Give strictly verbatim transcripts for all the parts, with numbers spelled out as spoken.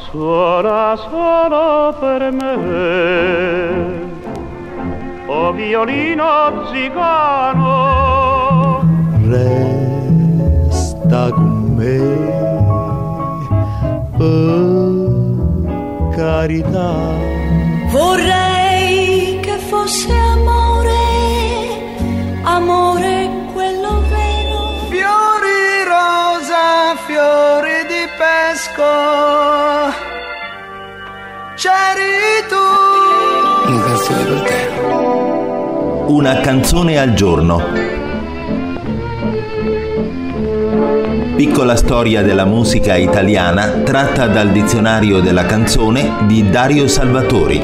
Suona solo per me, o violino zigano, resta con me, per carità. Vorrei che fosse amore, amore quello vero. Fiori rosa, fiori di pesco, c'eri tu. Una canzone per te. Una canzone al giorno. Piccola storia della musica italiana tratta dal dizionario della canzone di Dario Salvatori.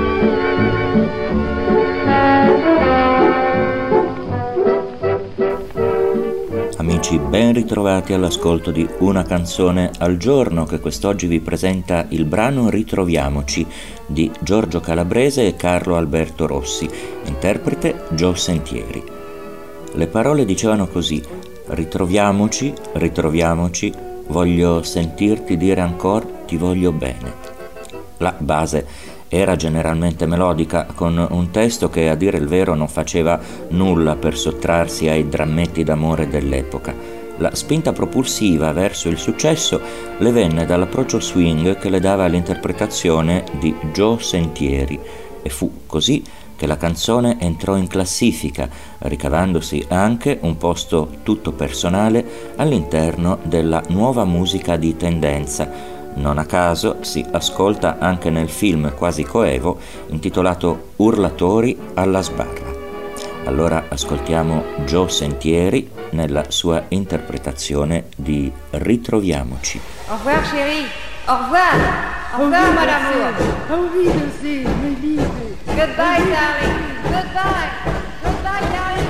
Amici, ben ritrovati all'ascolto di Una canzone al giorno, che quest'oggi vi presenta il brano Ritroviamoci di Giorgio Calabrese e Carlo Alberto Rossi, interprete Gio Sentieri. Le parole dicevano così: ritroviamoci, ritroviamoci, voglio sentirti dire ancora ti voglio bene. La base era generalmente melodica, con un testo che a dire il vero non faceva nulla per sottrarsi ai drammetti d'amore dell'epoca. La spinta propulsiva verso il successo le venne dall'approccio swing che le dava l'interpretazione di Gio Sentieri, e fu così che la canzone entrò in classifica, ricavandosi anche un posto tutto personale all'interno della nuova musica di tendenza. Non a caso si ascolta anche nel film quasi coevo intitolato Urlatori alla sbarra. Allora ascoltiamo Gio Sentieri nella sua interpretazione di Ritroviamoci. Au revoir chérie, au revoir, au revoir mon amour. Auf Wiedersehen, mein Liebe. Goodbye darling, goodbye, goodbye darling.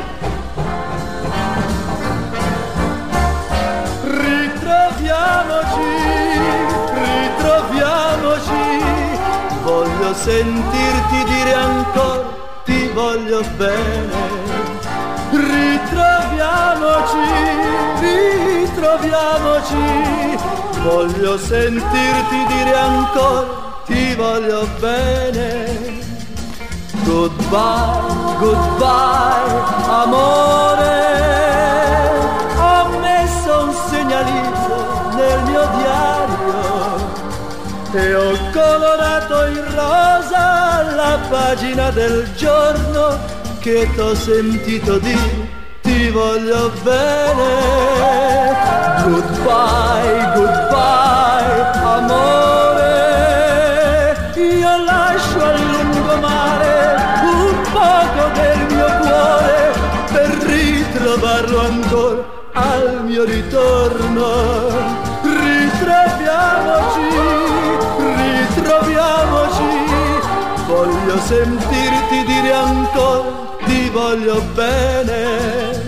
Ritroviamoci, ritroviamoci, voglio sentirti dire ancora ti voglio bene. Ritroviamoci, ritroviamoci, voglio sentirti dire ancora ti voglio bene. Goodbye, goodbye, amore, ho messo un segnalino nel mio diario e ho colorato in rosa la pagina del giorno che t'ho sentito dire ti voglio bene. Goodbye, goodbye, amore, io lascio al lungomare un poco del mio cuore per ritrovarlo ancora al mio ritorno. Ritroviamoci, ritroviamoci, voglio sentirti dire ancora ti voglio bene.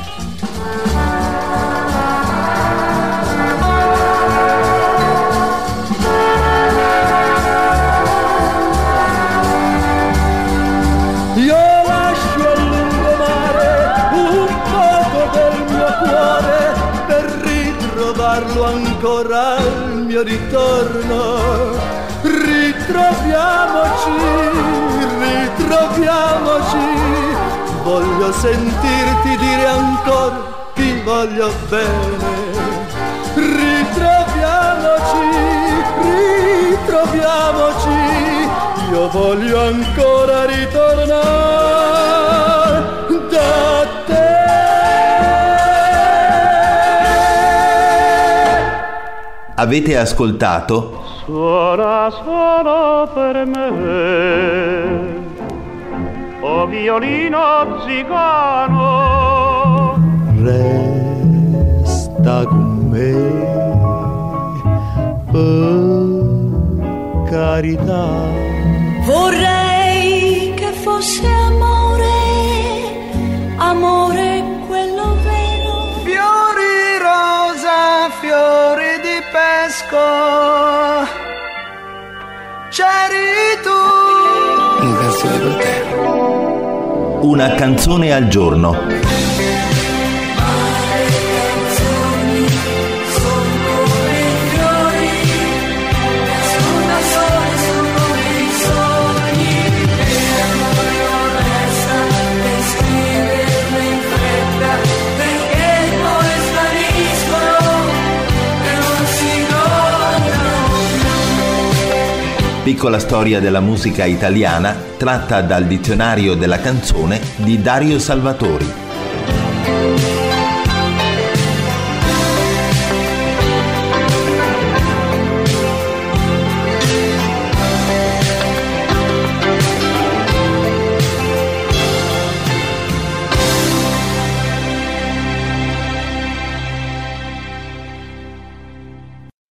Io lascio al lungomare un poco del mio cuore per ritrovarlo ancora al mio ritorno. Ritroviamoci, ritroviamoci, voglio sentirti dire ancora ti voglio bene. Ritroviamoci, ritroviamoci, io voglio ancora ritornare da te. Avete ascoltato suona solo per me, o violino zigano, resta con me, per carità. Vorrei che fosse amore, amore quello vero. Fiori rosa, fiori di pesco, c'eri tu. Una canzone per te. Una canzone al giorno. Sono come fiori, piccola storia della musica italiana tratta dal dizionario della canzone di Dario Salvatori.